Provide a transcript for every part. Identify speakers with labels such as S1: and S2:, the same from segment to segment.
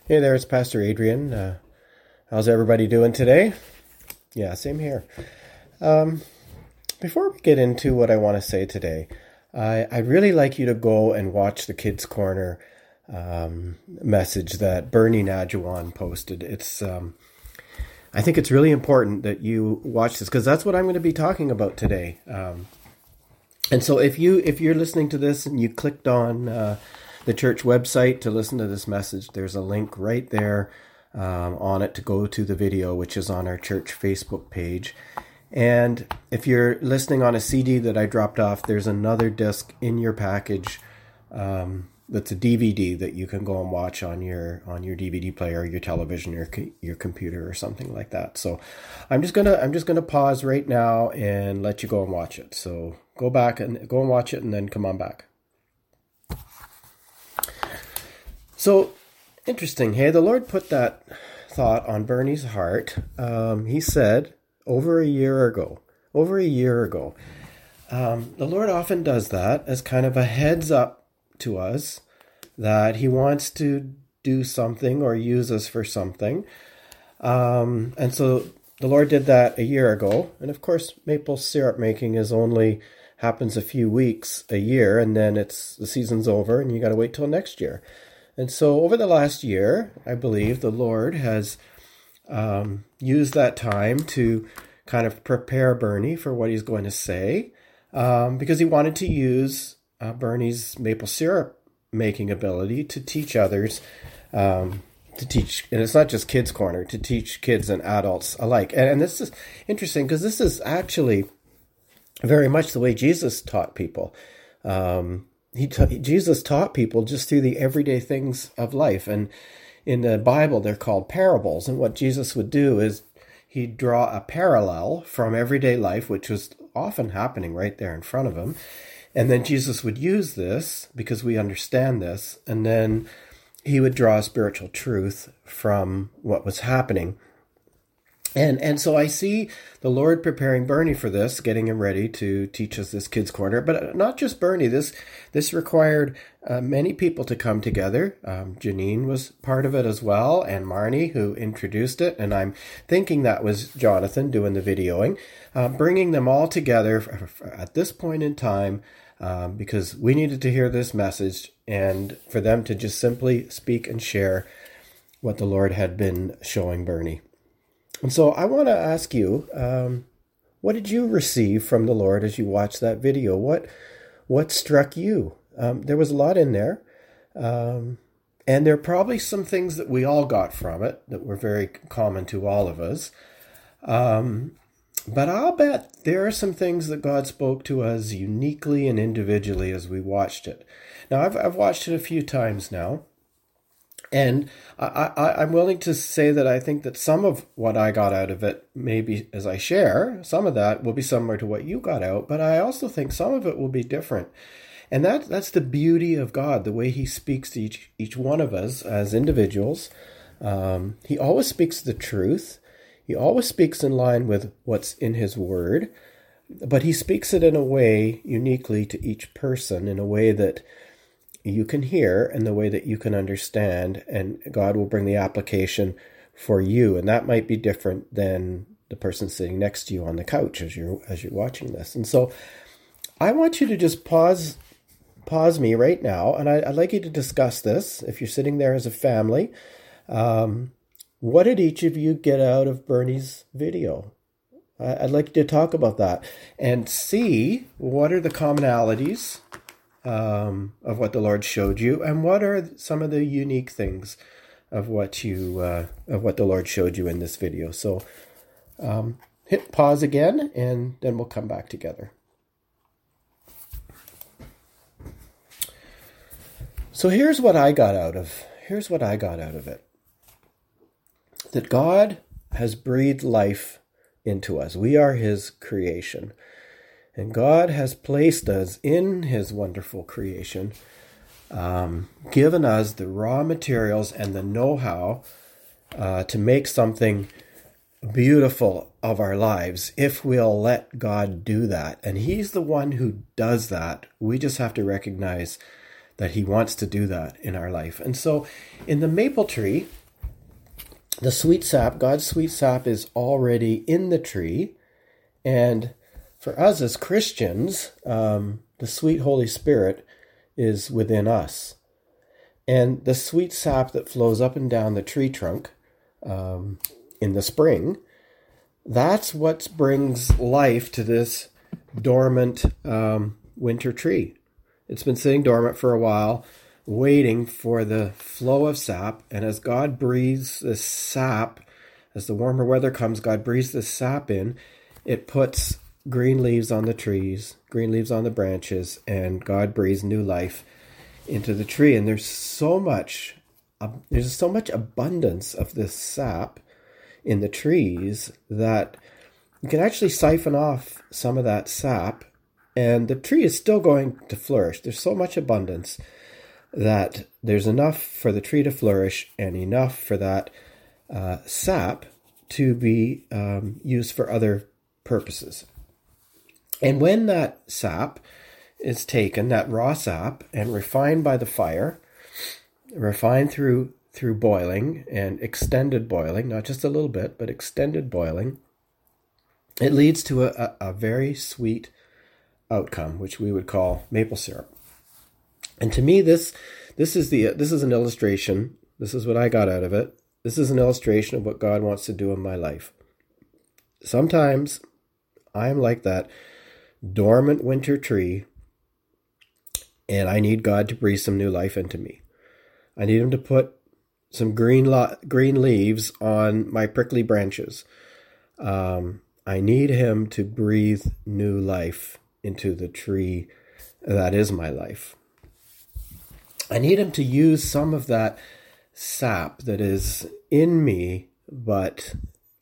S1: Hey there, it's Pastor Adrian. How's everybody doing today? Yeah, same here. Um, Before we get into what I want to say today, I'd really like you to go and watch the Kids Corner message that Bernie Nadjuan posted. I think it's really important that you watch this because that's what I'm going to be talking about today. And so if you're listening to this and you clicked on the church website to listen to this message, there's a link right there on it to go to the video, which is on our church Facebook page. And if you're listening on a CD that I dropped off, there's another disc in your package that's a DVD that you can go and watch on your DVD player, your television, your computer, or something like that. So I'm just gonna pause right now and let you go and watch it. So go and watch it, and then come on back. So interesting. Hey, the Lord put that thought on Bernie's heart. He said over a year ago. The Lord often does that as kind of a heads up to us that he wants to do something or use us for something. And so the Lord did that a year ago. And of course, maple syrup making happens a few weeks a year, and then the season's over and you got to wait till next year. And so over the last year, I believe the Lord has used that time to kind of prepare Bernie for what he's going to say, because he wanted to use Bernie's maple syrup making ability to teach others, and it's not just Kids Corner, to teach kids and adults alike. And this is interesting because this is actually very much the way Jesus taught people. Jesus taught people just through the everyday things of life. And in the Bible, they're called parables. And what Jesus would do is he'd draw a parallel from everyday life, which was often happening right there in front of him. And then Jesus would use this because we understand this. And then he would draw a spiritual truth from what was happening. And so I see the Lord preparing Bernie for this, getting him ready to teach us this Kids Corner. But not just Bernie. This required many people to come together. Janine was part of it as well, and Marnie, who introduced it. And I'm thinking that was Jonathan doing the videoing. Bringing them all together at this point in time, because we needed to hear this message and for them to just simply speak and share what the Lord had been showing Bernie. And so I want to ask you, what did you receive from the Lord as you watched that video? What struck you? There was a lot in there. And there are probably some things that we all got from it that were very common to all of us. But I'll bet there are some things that God spoke to us uniquely and individually as we watched it. Now, I've watched it a few times now. And I'm willing to say that I think that some of what I got out of it, maybe as I share, some of that will be similar to what you got out, but I also think some of it will be different. And that's the beauty of God, the way he speaks to each one of us as individuals. He always speaks the truth. He always speaks in line with what's in his word, but he speaks it in a way uniquely to each person, in a way that you can hear and the way that you can understand, and God will bring the application for you. And that might be different than the person sitting next to you on the couch as you're watching this. And so I want you to just pause me right now, and I'd like you to discuss this. If you're sitting there as a family, what did each of you get out of Bernie's video? I'd like you to talk about that and see what are the commonalities of what the Lord showed you, and what are some of the unique things of what the Lord showed you in this video. So hit pause again, and then we'll come back together. So here's what I got out of it. That God has breathed life into us. We are his creation. And God has placed us in his wonderful creation, given us the raw materials and the know-how to make something beautiful of our lives if we'll let God do that. And he's the one who does that. We just have to recognize that he wants to do that in our life. And so in the maple tree, the sweet sap, God's sweet sap, is already in the tree. And for us as Christians, the sweet Holy Spirit is within us. And the sweet sap that flows up and down the tree trunk in the spring, that's what brings life to this dormant winter tree. It's been sitting dormant for a while, waiting for the flow of sap. And as God breathes this sap, as the warmer weather comes, God breathes this sap in, it puts green leaves on the trees, green leaves on the branches, and God breathes new life into the tree. And there's so much abundance of this sap in the trees that you can actually siphon off some of that sap, and the tree is still going to flourish. There's so much abundance that there's enough for the tree to flourish and enough for that sap to be used for other purposes. And when that sap is taken, that raw sap, and refined by the fire, refined through boiling and extended boiling, not just a little bit, but extended boiling, it leads to a very sweet outcome, which we would call maple syrup. And to me, this is an illustration. This is what I got out of it. This is an illustration of what God wants to do in my life. Sometimes I'm like that dormant winter tree, and I need God to breathe some new life into me. I need him to put some green leaves on my prickly branches. I need him to breathe new life into the tree that is my life. I need him to use some of that sap that is in me, but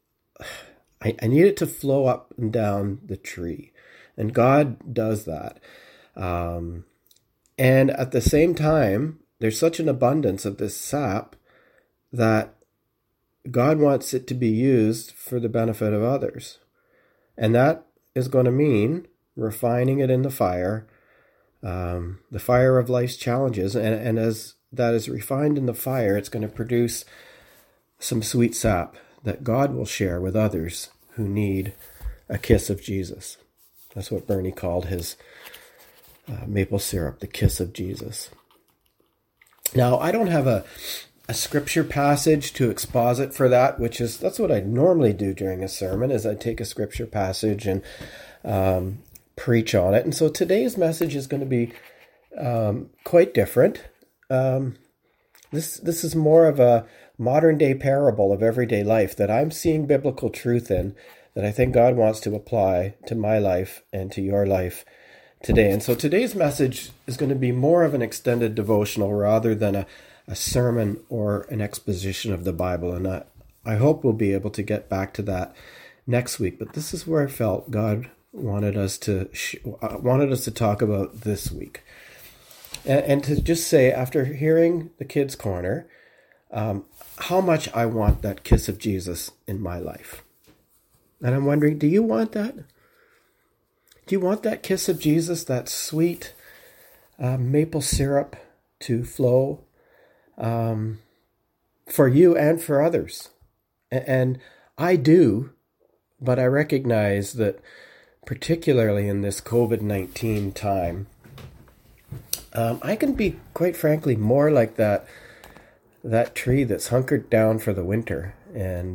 S1: I need it to flow up and down the tree. And God does that. And at the same time, there's such an abundance of this sap that God wants it to be used for the benefit of others. And that is going to mean refining it in the fire of life's challenges. And as that is refined in the fire, it's going to produce some sweet sap that God will share with others who need a kiss of Jesus. That's what Bernie called his maple syrup, the kiss of Jesus. Now, I don't have a scripture passage to exposit for that, that's what I normally do during a sermon, is I take a scripture passage and preach on it. And so today's message is going to be quite different. This is more of a modern day parable of everyday life that I'm seeing biblical truth in, that I think God wants to apply to my life and to your life today. And so today's message is going to be more of an extended devotional rather than a sermon or an exposition of the Bible. And I hope we'll be able to get back to that next week. But this is where I felt God wanted us to talk about this week. And to just say, after hearing the Kids Corner, how much I want that kiss of Jesus in my life. And I'm wondering, do you want that? Do you want that kiss of Jesus, that sweet maple syrup to flow for you and for others? And I do, but I recognize that particularly in this COVID-19 time, I can be, quite frankly, more like that tree that's hunkered down for the winter. And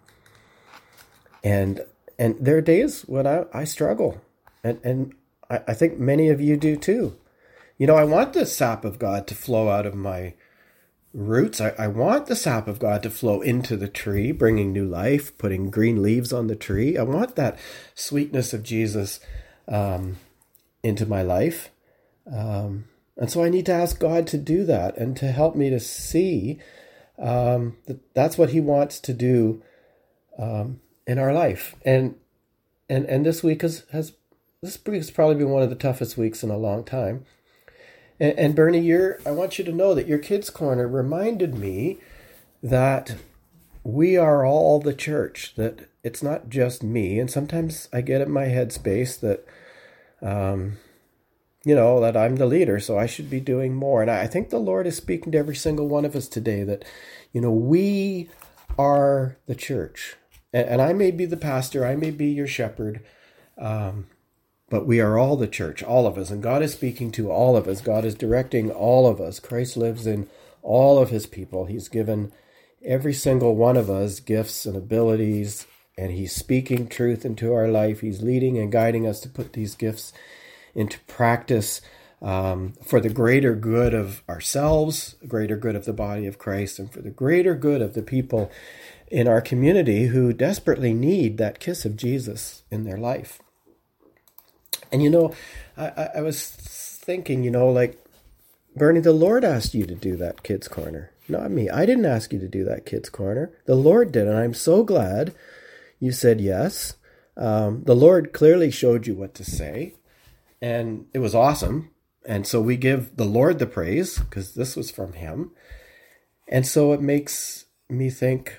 S1: there are days when I struggle. And I think many of you do too. You know, I want the sap of God to flow out of my roots. I want the sap of God to flow into the tree, bringing new life, putting green leaves on the tree. I want that sweetness of Jesus into my life. And so I need to ask God to do that and to help me to see that that's what he wants to do in our life. And this week this week's probably been one of the toughest weeks in a long time. And Bernie, I want you to know that your Kids Corner reminded me that we are all the church, that it's not just me. And sometimes I get in my headspace that that I'm the leader, so I should be doing more. And I think the Lord is speaking to every single one of us today that, we are the church. And I may be the pastor, I may be your shepherd, but we are all the church, all of us. And God is speaking to all of us. God is directing all of us. Christ lives in all of his people. He's given every single one of us gifts and abilities, and he's speaking truth into our life. He's leading and guiding us to put these gifts into practice for the greater good of ourselves, the greater good of the body of Christ, and for the greater good of the people in our community who desperately need that kiss of Jesus in their life. And I was thinking, like, Bernie, the Lord asked you to do that Kids Corner, not me. I didn't ask you to do that Kids Corner. The Lord did, and I'm so glad you said yes. The Lord clearly showed you what to say, and it was awesome. And so we give the Lord the praise, because this was from him. And so it makes me think,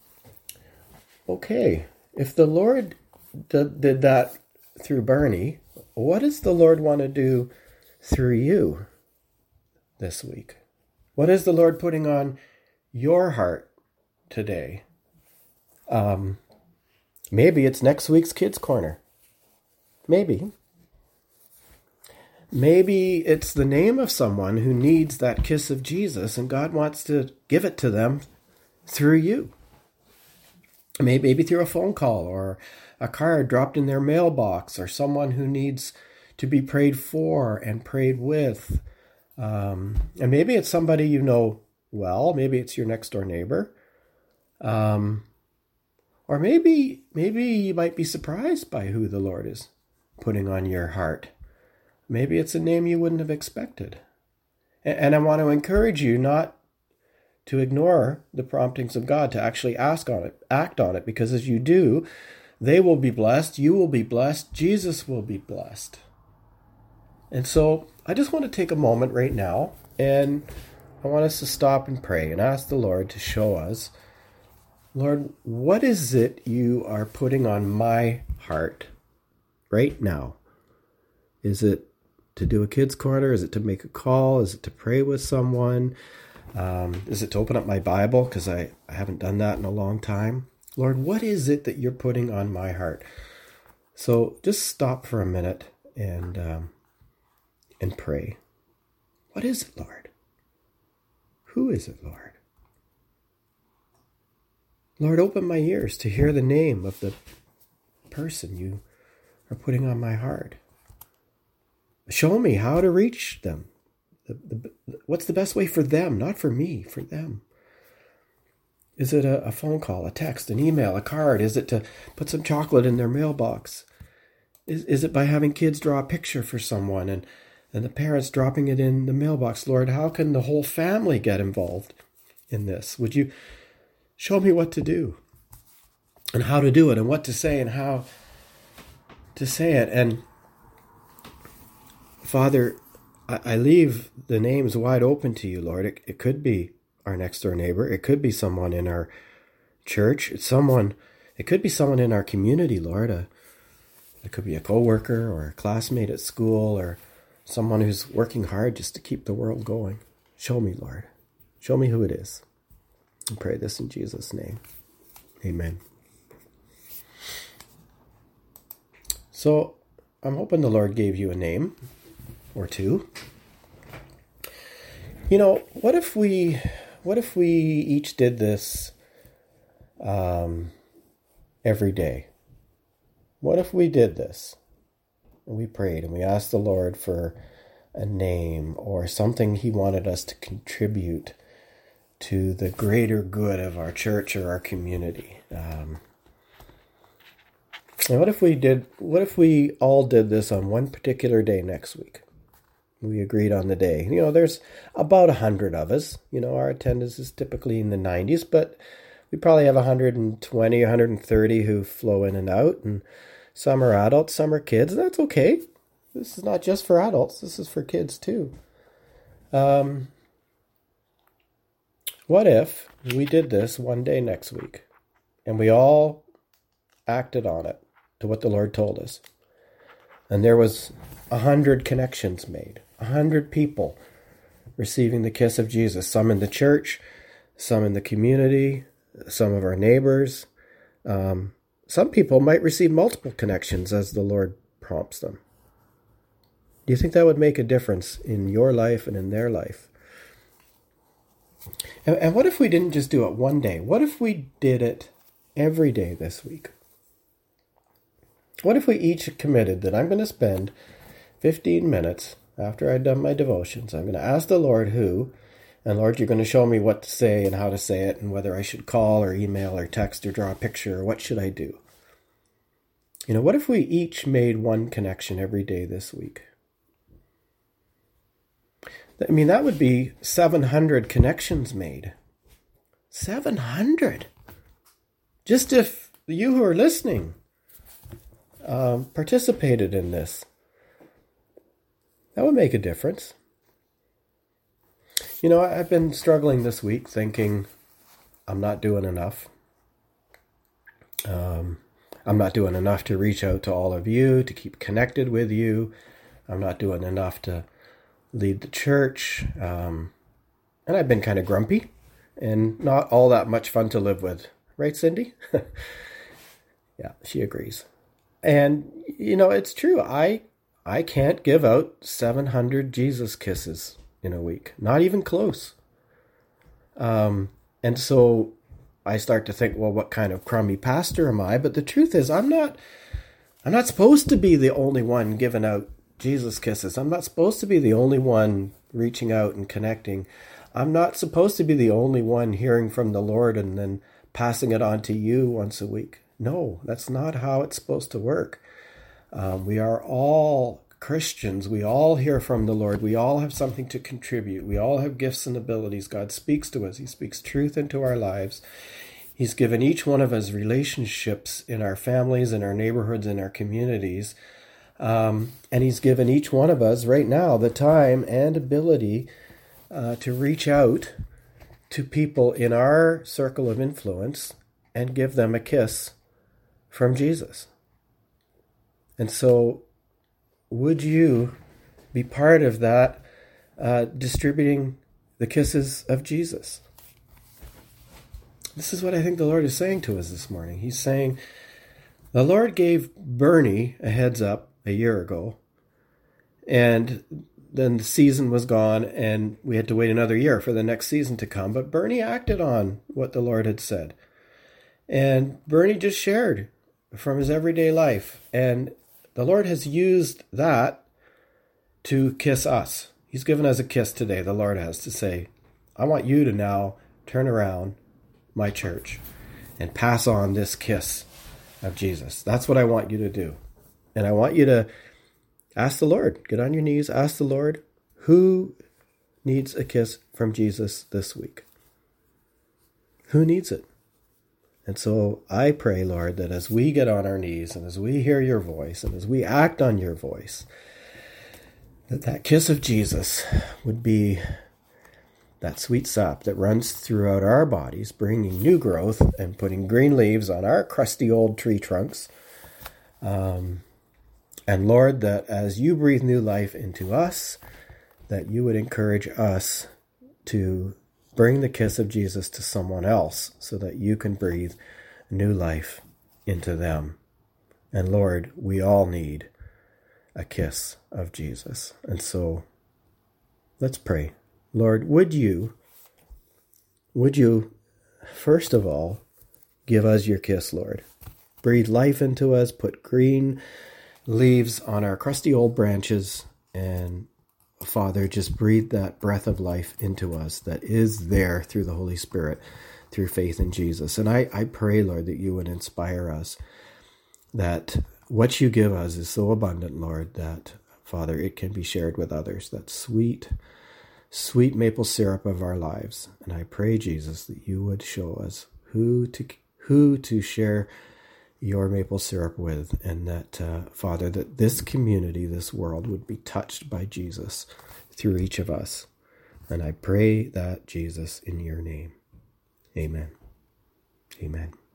S1: okay, if the Lord did that through Bernie, what does the Lord want to do through you this week? What is the Lord putting on your heart today? Maybe it's next week's Kids Corner. Maybe it's the name of someone who needs that kiss of Jesus, and God wants to give it to them through you. Maybe through a phone call or a card dropped in their mailbox, or someone who needs to be prayed for and prayed with. And maybe it's somebody you know well. Maybe it's your next door neighbor. Or maybe you might be surprised by who the Lord is putting on your heart. Maybe it's a name you wouldn't have expected. And I want to encourage you not to ignore the promptings of God, to actually act on it, because as you do, they will be blessed, you will be blessed, Jesus will be blessed. And so I just want to take a moment right now, and I want us to stop and pray and ask the Lord to show us, Lord, what is it you are putting on my heart right now? Is it to do a Kids Corner? Is it to make a call? Is it to pray with someone? Is it to open up my Bible? Because I haven't done that in a long time. Lord, what is it that you're putting on my heart? So just stop for a minute and pray. What is it, Lord? Who is it, Lord? Lord, open my ears to hear the name of the person you are putting on my heart. Show me how to reach them. What's the best way for them? Not for me, for them. Is it a phone call, a text, an email, a card? Is it to put some chocolate in their mailbox? Is it by having kids draw a picture for someone and the parents dropping it in the mailbox? Lord, how can the whole family get involved in this? Would you show me what to do and how to do it and what to say and how to say it? And Father, I leave the names wide open to you, Lord. It could be our next door neighbor. It could be someone in our church. It could be someone in our community, Lord. It could be a coworker or a classmate at school or someone who's working hard just to keep the world going. Show me, Lord. Show me who it is. I pray this in Jesus' name. Amen. So I'm hoping the Lord gave you a name or two. What if we each did this every day? What if we did this and we prayed and we asked the Lord for a name or something he wanted us to contribute to the greater good of our church or our community? And what if we all did this on one particular day next week? We agreed on the day. There's about 100 of us. Our attendance is typically in the 90s, but we probably have 120, 130 who flow in and out, and some are adults, some are kids, and that's okay. This is not just for adults. This is for kids too. What if we did this one day next week, and we all acted on it to what the Lord told us? And there was 100 connections made, 100 people receiving the kiss of Jesus, some in the church, some in the community, some of our neighbors. Some people might receive multiple connections as the Lord prompts them. Do you think that would make a difference in your life and in their life? And what if we didn't just do it one day? What if we did it every day this week? What if we each committed that I'm going to spend 15 minutes after I've done my devotions, I'm going to ask the Lord who, and Lord, you're going to show me what to say and how to say it, and whether I should call or email or text or draw a picture, or what should I do? What if we each made one connection every day this week? That would be 700 connections made. 700! Just if you who are listening participated in this, that would make a difference. I've been struggling this week thinking I'm not doing enough. I'm not doing enough to reach out to all of you, to keep connected with you. I'm not doing enough to lead the church. And I've been kind of grumpy and not all that much fun to live with. Right, Cindy? Yeah, she agrees. And, it's true. I can't give out 700 Jesus kisses in a week. Not even close. And so I start to think, well, what kind of crummy pastor am I? But the truth is, I'm not supposed to be the only one giving out Jesus kisses. I'm not supposed to be the only one reaching out and connecting. I'm not supposed to be the only one hearing from the Lord and then passing it on to you once a week. No, that's not how it's supposed to work. We are all Christians. We all hear from the Lord. We all have something to contribute. We all have gifts and abilities. God speaks to us. He speaks truth into our lives. He's given each one of us relationships in our families, in our neighborhoods, in our communities. And he's given each one of us right now the time and ability to reach out to people in our circle of influence and give them a kiss from Jesus. And so would you be part of that, distributing the kisses of Jesus? This is what I think the Lord is saying to us this morning. He's saying, the Lord gave Bernie a heads up a year ago, and then the season was gone, and we had to wait another year for the next season to come. But Bernie acted on what the Lord had said. And Bernie just shared from his everyday life. And the Lord has used that to kiss us. He's given us a kiss today, the Lord has, to say, I want you to now turn around my church and pass on this kiss of Jesus. That's what I want you to do. And I want you to ask the Lord, get on your knees, ask the Lord, who needs a kiss from Jesus this week? Who needs it? And so I pray, Lord, that as we get on our knees and as we hear your voice and as we act on your voice, that kiss of Jesus would be that sweet sap that runs throughout our bodies, bringing new growth and putting green leaves on our crusty old tree trunks. And Lord, that as you breathe new life into us, that you would encourage us to bring the kiss of Jesus to someone else so that you can breathe new life into them. And Lord, we all need a kiss of Jesus. And so let's pray. Lord, would you, first of all, give us your kiss, Lord. Breathe life into us, put green leaves on our crusty old branches, and Father, just breathe that breath of life into us that is there through the Holy Spirit, through faith in Jesus. And I pray, Lord, that you would inspire us, that what you give us is so abundant, Lord, that, Father, it can be shared with others. That sweet, sweet maple syrup of our lives. And I pray, Jesus, that you would show us who to share your maple syrup with, and that, Father, that this community, this world would be touched by Jesus through each of us. And I pray that, Jesus, in your name. Amen. Amen.